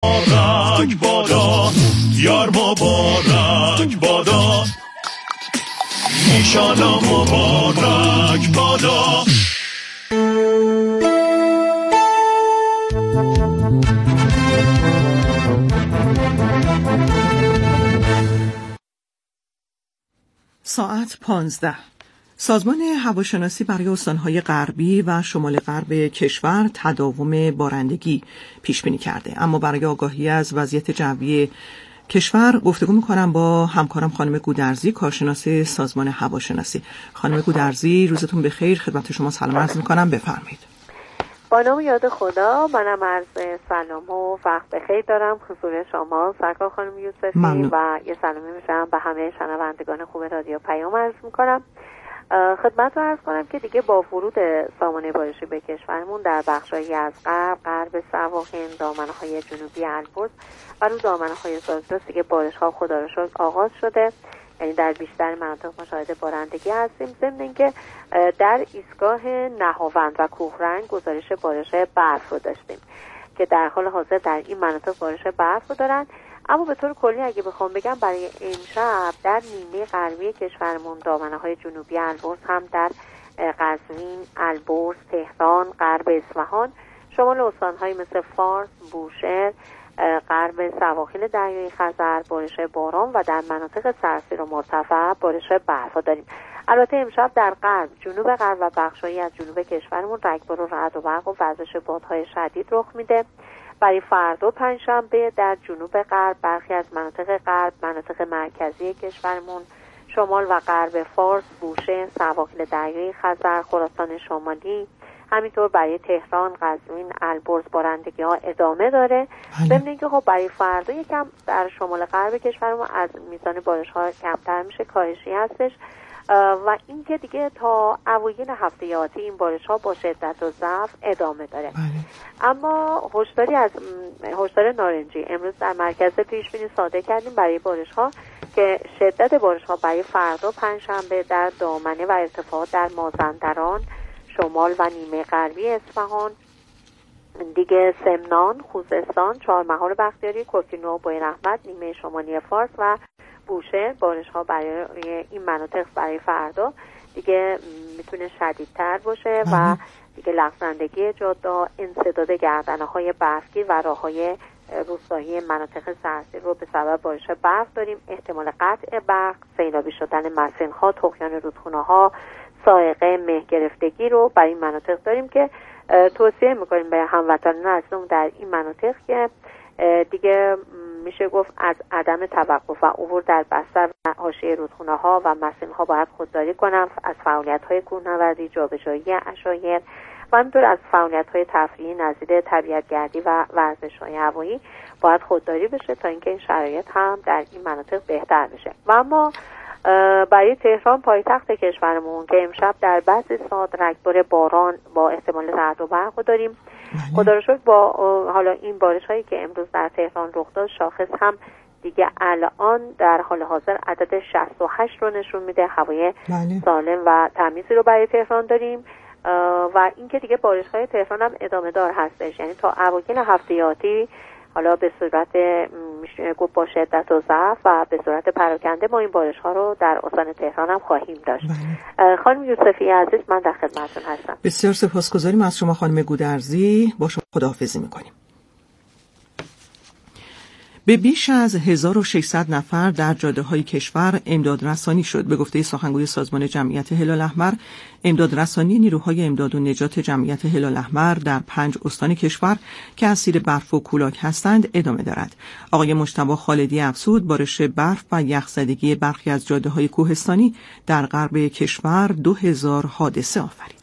مبارک بادا، یار مبارک بادا، ایشالا مبارک بادا. ساعت 15. سازمان هواشناسی برای استان‌های غربی و شمال غرب کشور تداوم بارندگی پیش بینی کرده، اما برای آگاهی از وضعیت جوی کشور گفتگو می‌کنم با همکارم خانم گودرزی، کارشناس سازمان هواشناسی. خانم گودرزی، روزتون بخیر. خدمت شما سلام عرض می‌کنم، بفرمایید. با نام یاد خدا، منم عرض سلام و وقت بخیر دارم حضور شما سرکار خانم یوسفی و یه سلامی می‌فرستم به همه شنوندگان خوب رادیو پیام عرض می‌کنم. خدمت رو عرض کنم که دیگه با ورود سامانه بارشی به کشورمون در بخشایی از غرب سواحل، دامنه‌های جنوبی البرز و رو دامنه‌های زاگرس دیگه بارش‌ها خدا رو شکر آغاز شده، یعنی در بیشتر مناطق مشاهده بارندگی هستیم. ضمن اینکه در ایستگاه نهاوند و کوهرنگ گزارش بارش برف رو داشتیم که در حال حاضر در این مناطق بارش برف رو دارن. اما به طور کلی اگه بخوام بگم برای امشب در نیمه غربی کشورمون، دامنه‌های جنوبی البرز هم در قزوین، البرز، تهران، غرب اصفهان، شمال استان‌های مثل فارس، بوشهر، غرب سواحل دریای خزر بارش باران و در مناطق سراسر و مرتفع بارش برف داریم. البته امشب در غرب، جنوب غرب و بخشایی از جنوب کشورمون رگبار و رعد و برق و وزش بادهای شدید رخ میده. برای فردا پنجشنبه در جنوب غرب، برخی از مناطق غرب، مناطق مرکزی کشورمون، شمال و غرب فارس، بوشهر، سواحل دریای خزر، خراسان شمالی، همینطور برای تهران، قزوین، البرز بارندگی‌ها ادامه داره. ضمن اینکه خب برای فردا یکم در شمال غرب کشورمون از میزان بارش‌ها کمتر میشه، کاهشی هستش و این که دیگه تا اوایل هفته آتی این بارش‌ها با شدت و ضعف ادامه داره. اما هشدار نارنجی امروز در مرکز پیش بینی صادر کردیم برای بارش‌ها که شدت بارش‌ها برای فردا پنجشنبه در دامنه و ارتفاعات در مازندران، شمال و نیمه غربی اصفهان، دیگه سمنان، خوزستان، چهارمحال بختیاری، کوکنو، بویراحمد، نیمه شمالی فارس و بوشهر بارش‌ها برای این مناطق برای فردا دیگه میتونه شدیدتر باشه و دیگه لغزندگی جاده، انسداد گردنه‌های برفگیر و راه‌های روستایی مناطق سراسری رو به سبب بارش برف داریم. احتمال قطع برق، سیلابی شدن مسیرها، طغیان رودخونه‌ها، صاعقه، مه گرفتگی رو برای این مناطق داریم که توصیه میکنیم به هموطنان عزیزمون در این مناطق که دیگه میشه گفت از عدم توقف و عبور در بستر و حاشیه رودخونه‌ها و مسیرها باید خودداری کنن، از فعالیت‌های کوهنوردی، جابجایی عشایر و همینطور از فعالیت‌های تفریحی نظیر طبیعت‌گردی و ورزش‌های هوایی باید خودداری بشه تا اینکه این شرایط هم در این مناطق بهتر بشه. و اما برای تهران پایتخت کشورمون که امشب در بعضی ساعات رگبار باران با احتمال رعد و برق داریم. خدا رو شکر با حالا این بارش‌هایی که امروز در تهران رخ داد، شاخص هم دیگه الان در حال حاضر عدد 68 رو نشون میده. هوای سالم و تمیزی رو برای تهران داریم و اینکه دیگه بارش‌های تهران هم ادامه دار هستش، یعنی تا اوایل هفته آتی حالا به صورت گفت با شدت و ضعف و به صورت پراکنده ما این بارش‌ها رو در استان تهران هم خواهیم داشت. خانم یوسفی عزیز، من در خدمتتون هستم. بسیار سپاسگزاریم از شما خانم گودرزی. با شما خداحافظی می‌کنیم. به بیش از 1600 نفر در جاده‌های کشور امداد رسانی شد. به گفته سخنگوی سازمان جمعیت هلال احمر، امداد رسانی نیروهای امداد و نجات جمعیت هلال احمر در 5 استان کشور که اسیر برف و کولاک هستند ادامه دارد. آقای مجتبی خالدی افزود بارش برف و یخزدگی برخی از جاده‌های کوهستانی در غرب کشور 2000 حادثه آفرید.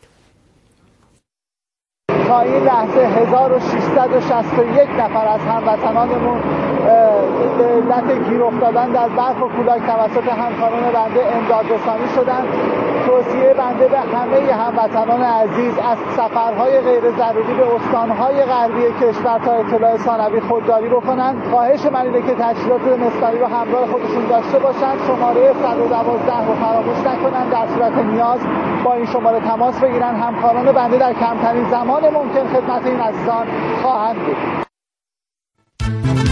تا این لحظه 1661 نفر از هموطنانمون به علت گیر افتادن در برف و کولاک توسط همکاران بنده امداد رسانی شدند. توصیه بنده به همه هموطنان عزیز از سفرهای غیر ضروری به استانهای غربی کشور تا اطلاع ثانوی خودداری بکنند. خواهش من اینه که تجهیزات مسکاری رو همراه خودشون داشته باشند. شماره 112 رو فراموش نکنند. در صورت نیاز با این شماره تماس بگیرن. همکاران بنده در کمترین زمان ممکن خدمت این عزیزان خواهند بود.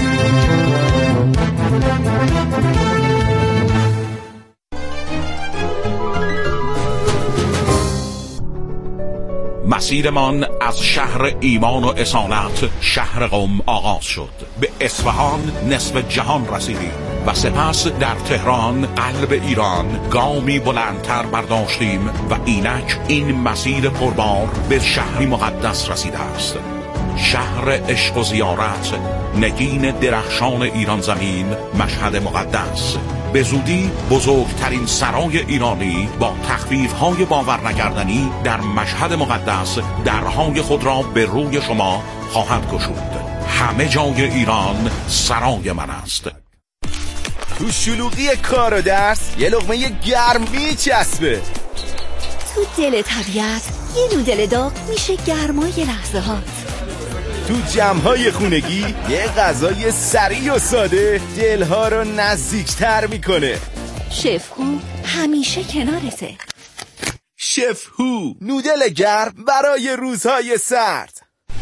مسیرمان از شهر ایمان و اصالت شهر قم آغاز شد. به اصفهان نصف جهان رسیدیم و سپس در تهران قلب ایران گامی بلندتر برداشتیم و اینک این مسیر پربار به شهری مقدس رسیده است. شهر عشق و زیارت، نگین درخشان ایران زمین، مشهد مقدس. به زودی بزرگترین سرای ایرانی با تخفیف‌های باور نکردنی در مشهد مقدس درهای خود را به روی شما خواهد گشود. همه جای ایران سرای من است. تو شلوغی کار و درس یه لقمه گرم میچسبه. تو دل طبیعت یه نودل داغ میشه گرمای لحظه هات. تو جمع‌های خونگی یه غذای سریع و ساده دلها رو نزدیکتر میکنه. شف هو همیشه کنارته. شف هو، نودل گرم برای روزهای سرد.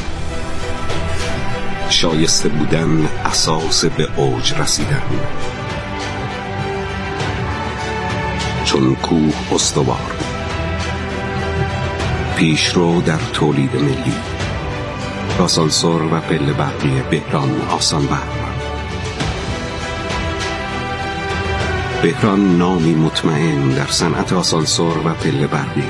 شایسته بودن اساس به اوج رسیدن. چون کوه استوار، پیشرو در تولید ملی، آسانسور و پله برقی بهران آسان برق. بهران نامی مطمئن در صنعت آسانسور و پله برقی.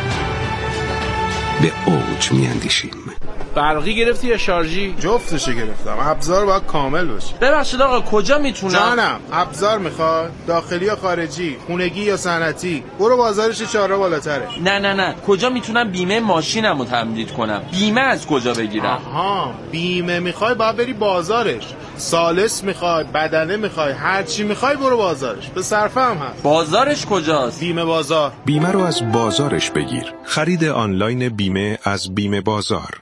به اوج میاندیشیم. برقی گرفتی یا شارژی؟ جفتشو گرفتم. ابزار باید کامل باشه. ببخشید آقا کجا میتونم؟ جانم، ابزار میخواد؟ داخلی یا خارجی؟ خونگی یا صنعتی؟ برو بازارش 4 بالاتره. نه کجا میتونم بیمه ماشینمو تمدید کنم؟ بیمه از کجا بگیرم؟ آها، بیمه میخوای باید بری بازارش. سالس میخوای، بدنه میخوای، هر چی میخوای برو بازارش. به صرفه هم هست. بازارش کجاست؟ بیمه بازار. بیمه رو از بازارش بگیر. خرید آنلاین بیمه از بیمه بازار.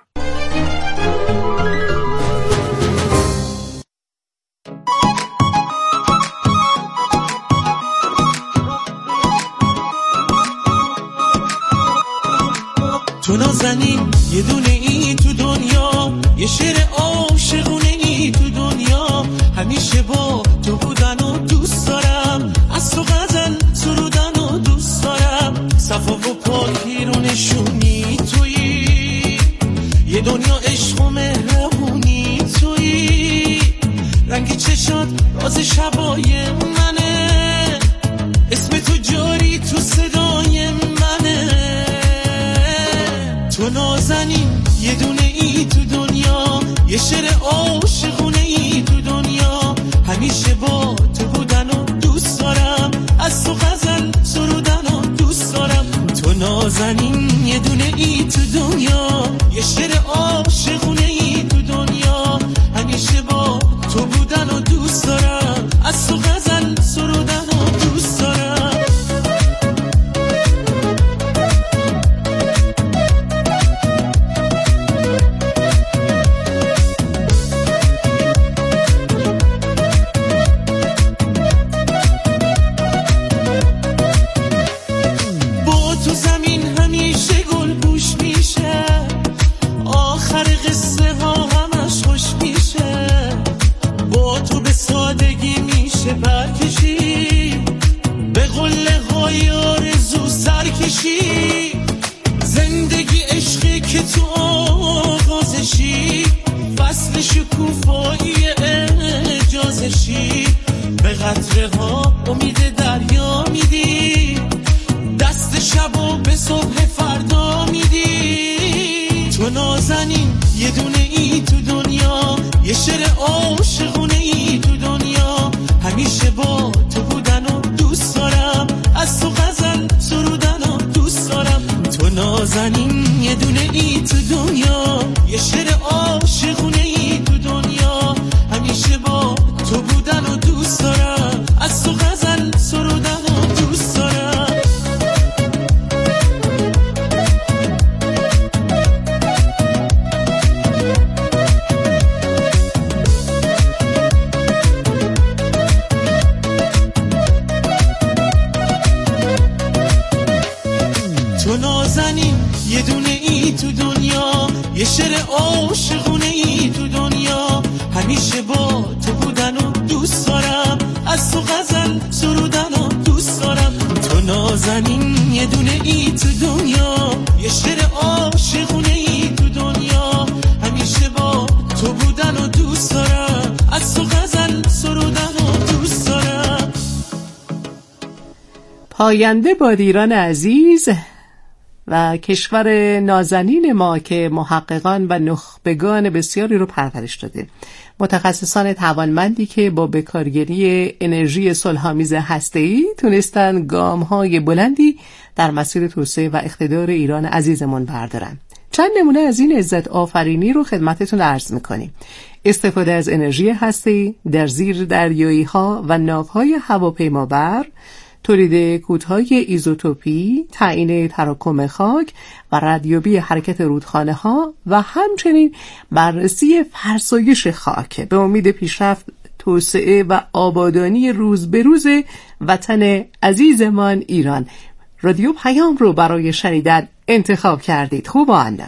تو نازنین یه دونه ای تو دنیا، یه شعر عاشقونه ای تو دنیا. همیشه با تو بودن و دوست دارم، از تو غزل سرودن و دوست دارم. صفا و پاکی رو نشونی تویی، یه دنیا عشق و مهربونی تویی. رنگ چشات راز شبای منه، اسم تو جاری تو صدای منه. تو نازنین یه دونه ای تو دنیا، یه شعر عاشقونه ای تو دنیا. همیشه با تو بودن و دوست دارم، از تو غزل سرودن و دوست دارم. تو نازنین یه دونه ای تو دنیا، یه شعر عاشقونه ای تو دنیا. همیشه با تو بودن و دوست دارم، از تو غزل سرودن و دوست دارم. زندگی عشقی که تو آغازشی، فصل شکوفایی اجازشی. به قطره ها امید دریا میدی، دست شب و به صبح فردا میدی. تو نازنین یه دونه ای تو دنیا، یه شعر عاشقونه ای تو دنیا. همیشه با تو بودن و دوست دارم، از تو غزل سرودن و دوست دارم. تو نازنین یه دونه ای تو دنیا، یه شعر عاشقونه ای تو دنیا. همیشه با تو بودن و دوست دارم، از تو غزل سرودن و دوست دارم. تو نازنین یه دونه ای تو دنیا، یه شعر عاشقونه ای تو دنیا. همیشه با تو بودن و دوست دارم، از تو غزل سرودن و دوست دارم. تو نازنین یه دونه ای تو دنیا، یه شعر عاشقونه پاینده باد ایران عزیز و کشور نازنین ما که محققان و نخبگان بسیاری رو پرورش داده. متخصصان توانمندی که با بکارگیری انرژی صلح‌آمیز هسته‌ای تونستن گام‌های بلندی در مسیر توسعه و اقتدار ایران عزیزمون بردارن. چند نمونه از این عزت آفرینی رو خدمتتون عرض می‌کنیم. استفاده از انرژی هسته‌ای در زیر دریایی‌ها و ناوهای هواپیمابر، تولید کودهای ایزوتوپی، تعیین تراکم خاک و ردیابی حرکت رودخانه‌ها و همچنین بررسی فرسایش خاک به امید پیشرفت، توسعه و آبادانی روز به روز وطن عزیزمان ایران. رادیو پیام رو برای شنیدن انتخاب کردید. خوبان.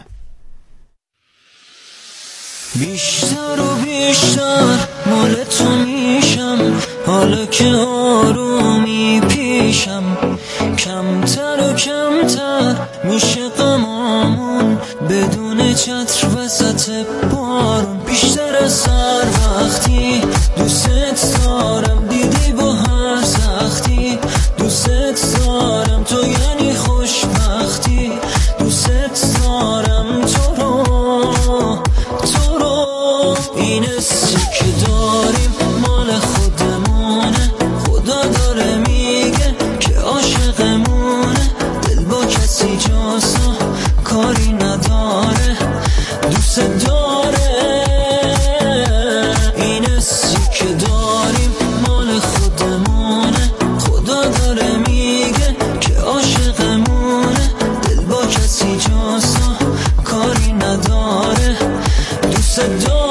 بیشتر و بیشتر مال تو میشم، حالا که آرومی پیشم، کمتر و کمتر میشه غمامون بدون چتر وسط بارون. بیشتر از هر وقتی دوست دارم، دیدی با هر سختی دوست دارم، تو یعنی خوشبختی، دوست دارم تو رو. این حسی که داریم مال خودمونه، خدا داره میگه که عاشقمونه، دل با کسی جاسا کاری نداره، دوست داره. این حسی که داریم مال خودمونه، خدا داره میگه که عاشقمونه، دل با کسی جاسا کاری نداره، دوست داره.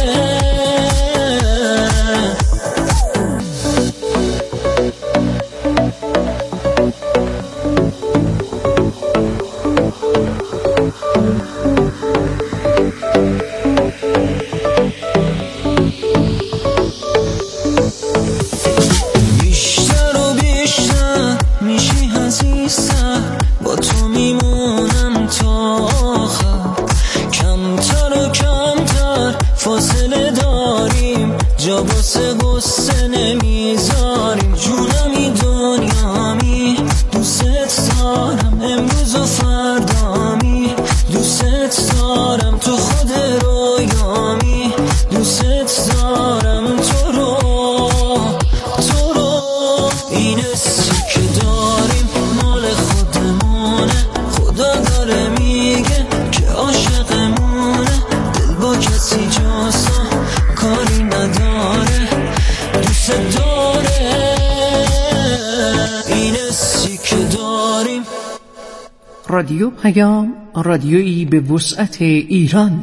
رادیو پیام، رادیویی به وسعت ایران.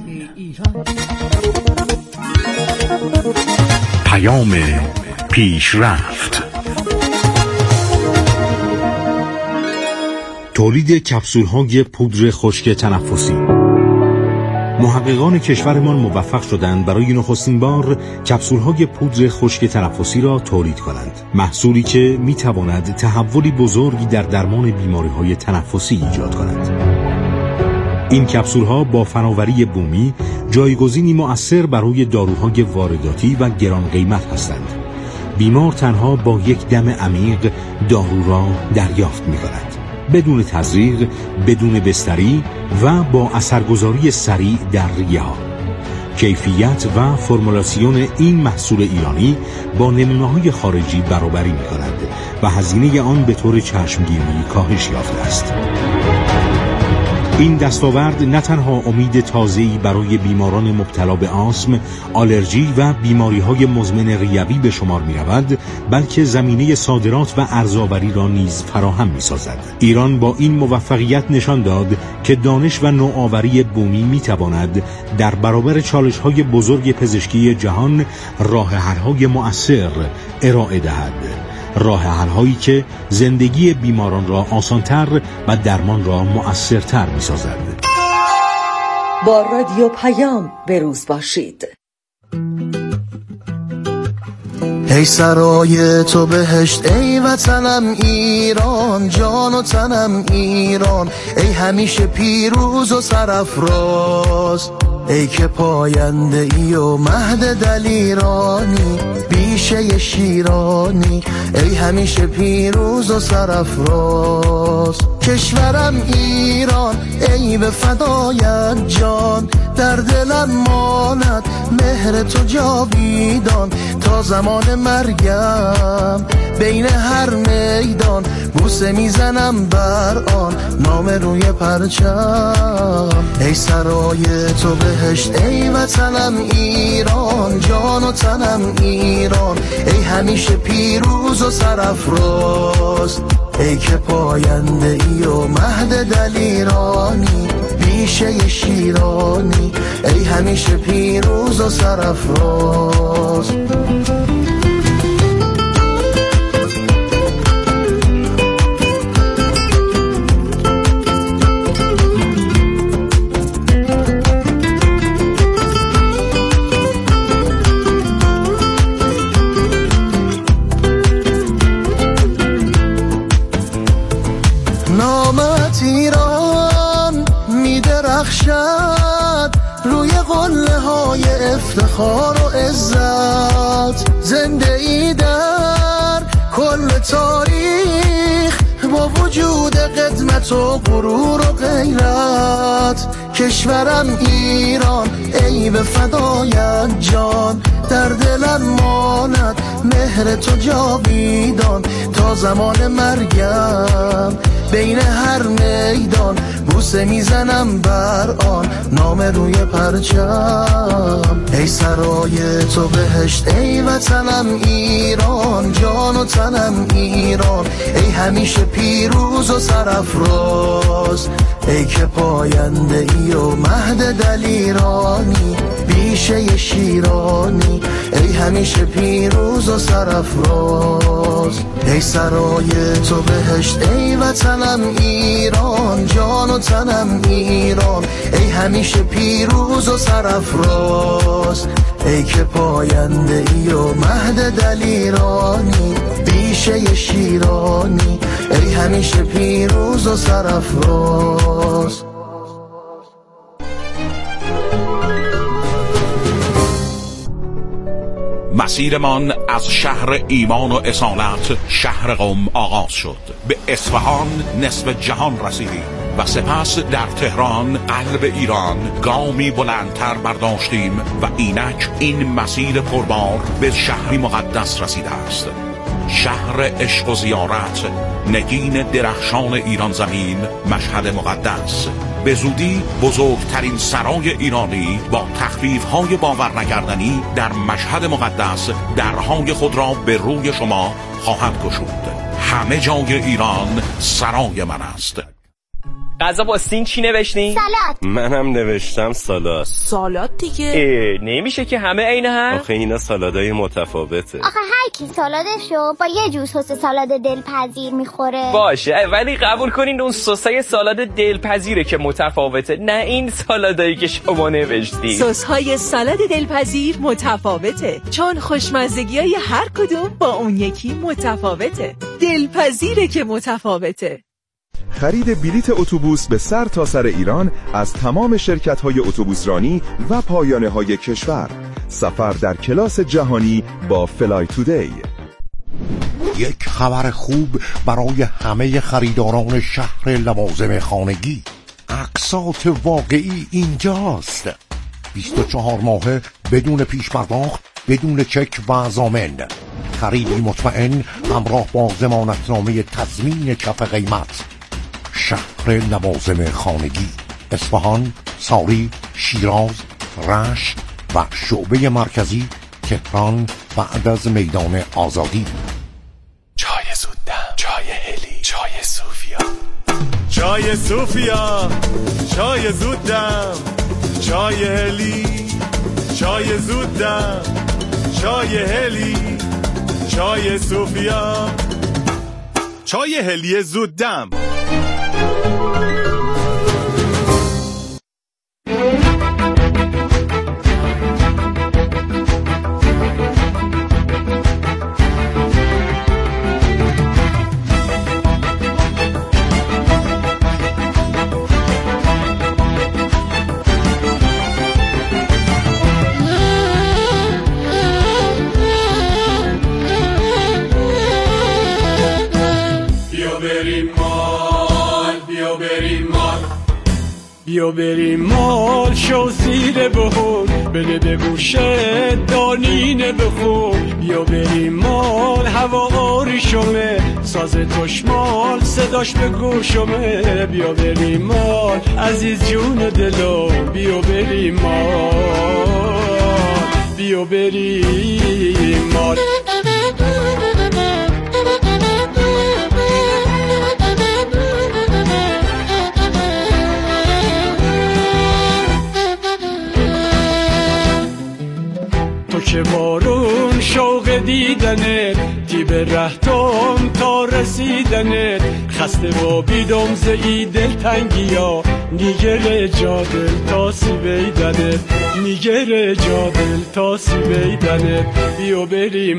پیام پیشرفت. تولید کپسول‌های پودر خشک تنفسی. محققان کشورمان موفق شدند برای نخستین بار کپسول‌های پودر خشک تنفسی را تولید کنند. محصولی که می‌تواند تحولی بزرگی در درمان بیماری‌های تنفسی ایجاد کند. این کپسول‌ها با فناوری بومی جایگزینی مؤثر برای داروهای وارداتی و گران قیمت هستند. بیمار تنها با یک دم عمیق دارو را دریافت می‌کند. بدون تزریق، بدون بستری و با اثرگذاری سریع در ریه‌ها. کیفیت و فرمولاسیون این محصول ایرانی با نمونه‌های خارجی برابری می‌کند و هزینه آن به طور چشمگیری کاهش یافته است. این دستاورد نه تنها امید تازه‌ای برای بیماران مبتلا به آسم، آلرژی و بیماری‌های مزمن ریوی به شمار می‌رود، بلکه زمینه صادرات و ارزآوری را نیز فراهم می‌سازد. ایران با این موفقیت نشان داد که دانش و نوآوری بومی می‌تواند در برابر چالش‌های بزرگ پزشکی جهان راه حل‌های مؤثر ارائه دهد. راه حل‌هایی که زندگی بیماران را آسان‌تر و درمان را مؤثرتر می‌سازد. با رادیو پیام بروز باشید. ای سرای تو بهشت، ای وطنم ایران، جان و تنم ایران، ای همیشه پیروز و سرافراز، ای که پاینده ای و مهد دلیرانی، بی بیشه شیرانی، ای همیشه پیروز و سرافراز. کشورم ایران ای به فدایت جان، در دلم ماند مهر تو جاویدان. تا زمان مرگم بین هر میدان، بوسه میزنم بر آن نام روی پرچم. ای سرای تو بهشت ای وطنم ایران، جان و تنم ایران، ای همیشه پیروز و سرافراز. ای که پاینده ای و مهد دلیرانی، بیشه شیرانی، ای همیشه پیروز و سرافراز. نامت ایران میدرخشد روی قله های افتخار و عزت. زنده ای در کل تاریخ با وجود قدمت و غرور و غیرت. کشورم ایران ای به فدایت جان، در دلم ماند مهر تو جاویدان. تا زمان مرگم بین هر میدان، بوسه میزنم بر آن نام روی پرچم. ای سرای تو بهشت ای وطنم ایران، جان و تنم ایران، ای همیشه پیروز و سرافراز. ای که پاینده ای و مهد دلیرانی، بیشه شیرانی، ای همیشه پیروز و سرافراز. ای سرای تو بهشت ای وطنم ایران، جان و تنم ایران، ای همیشه پیروز و سرافراز. ای که پاینده ای و مهد دلیرانی، بیشه شیرانی، ای همیشه پیروز و سرافراز. مسیرمان از شهر ایمان و اصالت شهر قم آغاز شد. به اصفهان نصف جهان رسیدیم و سپس در تهران قلب ایران گامی بلندتر برداشتیم و اینک این مسیر پربار به شهری مقدس رسیده است. شهر عشق و زیارت، نگین درخشان ایران زمین، مشهد مقدس. به زودی بزرگترین سرای ایرانی با تخفیف‌های باور نکردنی در مشهد مقدس درهای خود را به روی شما خواهد گشود. همه جای ایران سرای من است. غذا با سین چی نوشتین؟ سالاد. منم نوشتم سالاد. سالاد دیگه. نمیشه که همه عین هم؟ آخه اینا سالادای متفاوته. آخه هر کی سالادشو با یه جور سس سالاد دلپذیر میخوره. باشه ولی قبول کنین اون سسای سالاد دلپذیره که متفاوته، نه این سالادایی که شما نوشتین. سس‌های سالاد دلپذیر متفاوته چون خوشمزگی‌های هر کدوم با اون یکی متفاوته. دلپذیره که متفاوته. خرید بلیت اتوبوس به سر تا سر ایران از تمام شرکت‌های اتوبوسرانی و پایانه‌های کشور. سفر در کلاس جهانی با فلای تودی. یک خبر خوب برای همه خریداران شهر لوازم خانگی. اقساط واقعی اینجاست. 24 ماهه بدون پیش پرداخت، بدون چک و ضامن. خریدی مطمئن همراه با ضمانتنامه تضمین کف قیمت. شهر لوازم خانگی، اصفهان، ساری، شیراز، رشت و شعبه مرکزی تهران بعد از میدان آزادی. چای زودم، چای هلی، چای صوفیا، چای صوفیا، چای زودم، چای هلی، چای زودم، چای هلی، چای صوفیا، چای هلی زودم. بیا بریم مال شو زیر بخور بده به گوشت دانینه بخور بیا بریم مال هوا آریشمه ساز تشمال صداش به گوشمه بیا بریم مال عزیز جون دلو بیا بریم مال بیا بریم مال که بارون شوق دیدنت دیب رهتم تا رسیدنت خسته و بیدم زی دلتنگیا نیگر جادل تا سی بیدنت نیگر جادل تا سی بیدنت بیا بریم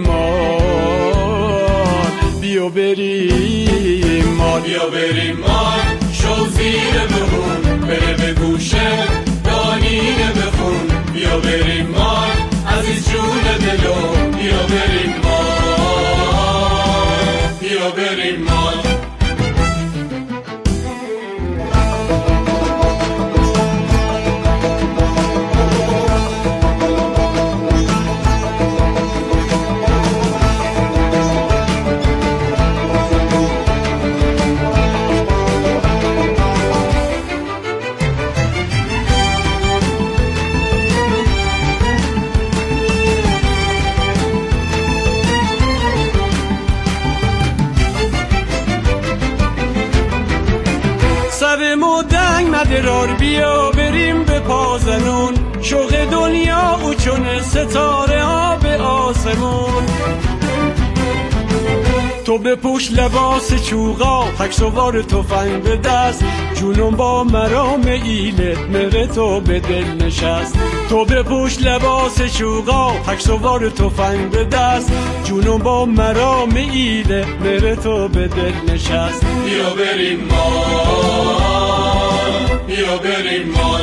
مال بیا بریم مال بیا بریم مال شو زیر بخون بره به گوشه دانینه بخون بیا بریم مال عزیز جون دلو بیا بریم مال بیا بریم مال درار بیا بریم به پازنون شوق دنیا او چون ستاره ها به آسمون تو بپوش لباس چوغا تک سوار تفنگ به دست جونم با مرام ایلت مره تو به دل نشست تو بپوش لباس چوغا تک سوار تفنگ به دست جونم با مرام ایلت مره تو به دل نشست بیا بریم مال بیا بریم مال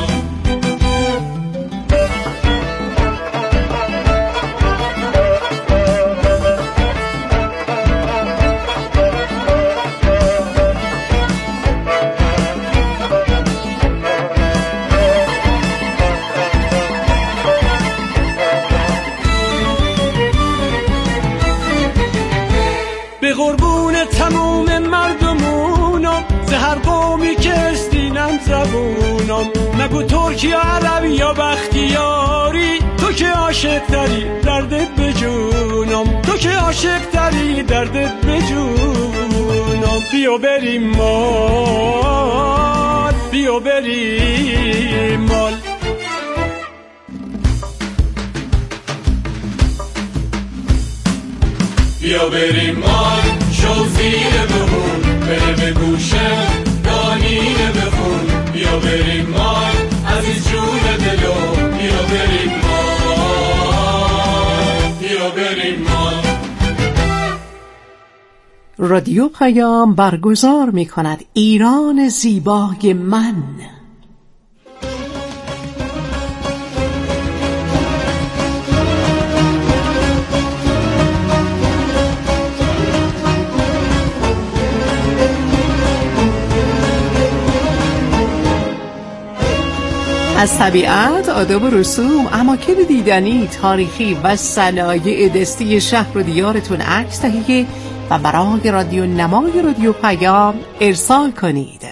به قربون تموم مردمونم زهر قومی که استینم زبونم نگو ترکی یا عربی یا بختیاری تو که عاشق تری دردت بجونم تو که عاشق تری دردت بجونم بیا بریم مال بیا بریم مال بیا بریم مال شو زیر بخون بره به گوشه دانینه بخون بیا بریم مال عزیز جون دلو بیا بریم مال بیا بریم مال رادیو پیام برگزار می کند ایران زیبای من. از طبیعت، آداب و رسوم، اماکن دیدنی، تاریخی و صنایع دستی شهر و دیارتون عکس تهیه و برای رادیو نمای رادیو پیام ارسال کنید.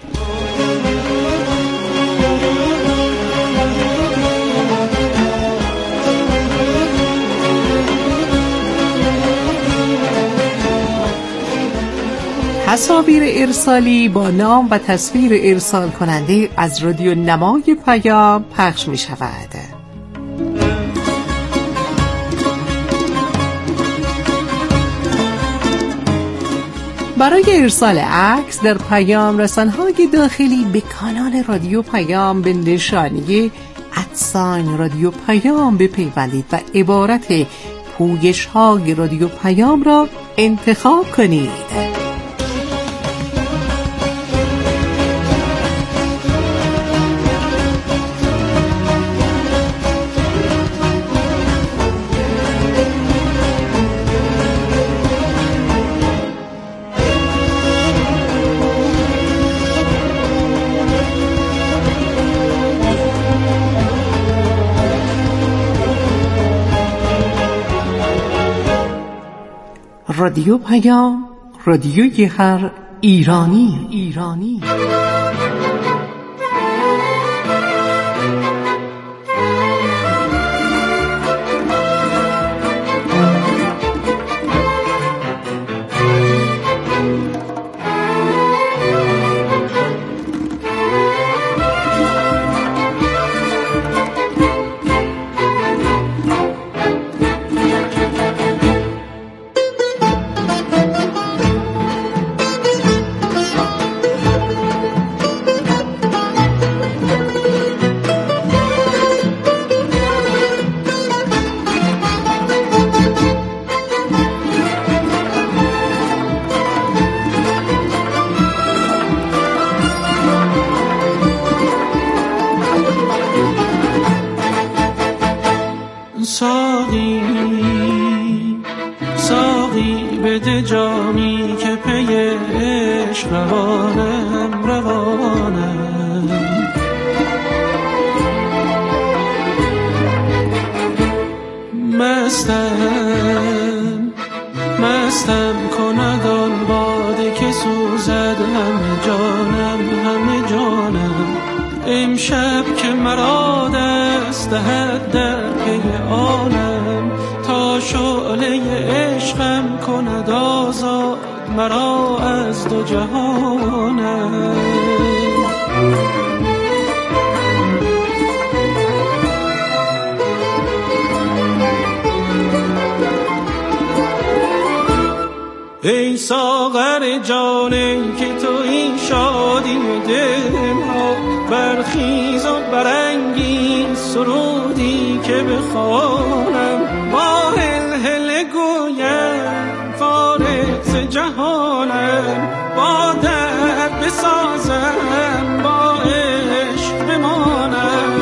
تصاویر ارسالی با نام و تصویر ارسال کننده از رادیو نمای پیام پخش می شود. برای ارسال عکس در پیام رسانه‌های داخلی به کانال رادیو پیام به نشانی @رادیو پیام بپیوندید و عبارت پویش‌های رادیو پیام را انتخاب کنید. رادیو پیام، رادیوی هر ایرانی. ساقی بده جامی که پی عشق روانم مستم کند آن باده که سوزد همه جانم امشب که مرا دست دهد در پی آنم تا شعله عشقم کند آزاد مرا از دو جهانم. ای ساغر جانم که تو این شادی دل ها برخیز و برانگیز سرودی که بخوانم با هل گویم فارغ ز جهانم با درد بسازم با عشق بمانم.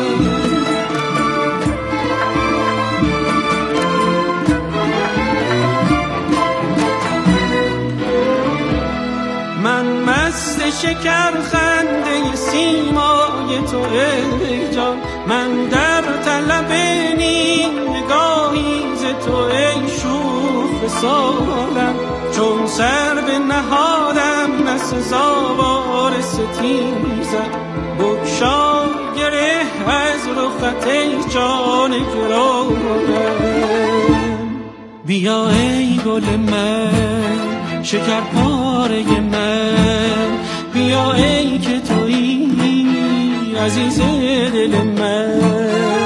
من مست شکر خنده سیمای تو ای جان من در طلب نگاهی ز تو ای شوخ سالم چون سر به نهادم نسزاوار ستیزم بگشا گره از رخت ای جان گرانم. بیا ای گل من شکر پاره من بیا ای که تویی عزیز دل من.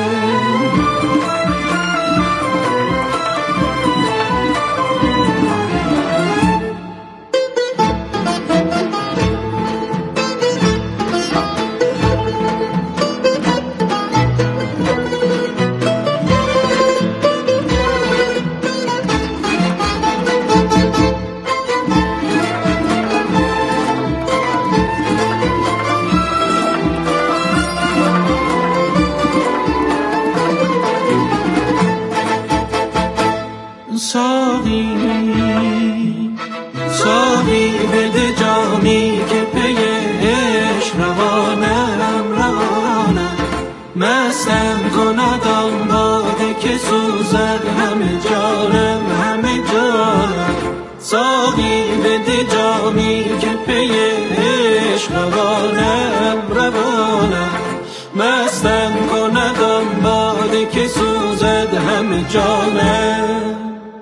ساقی بده جامی که پی عشق روانم مستم کند آن باده که سوزد همه جانم ساقی بده جامی که پی عشق روانم مستم کند آن باده که سوزد همه جانم.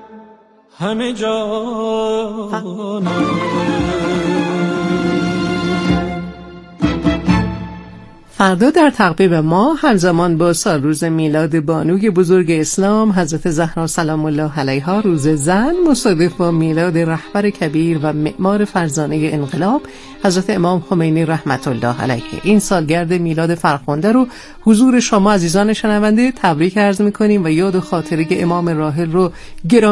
فردا در تقویم ما همزمان با سالروز میلاد بانوی بزرگ اسلام حضرت زهرا سلام الله علیها روز زن مصادف با میلاد رهبر کبیر و معمار فرزانه انقلاب حضرت امام خمینی رحمت الله علیه این سالگرد میلاد فرخنده رو حضور شما عزیزان شنونده تبریک عرض می‌کنیم و یاد و خاطره امام راحل رو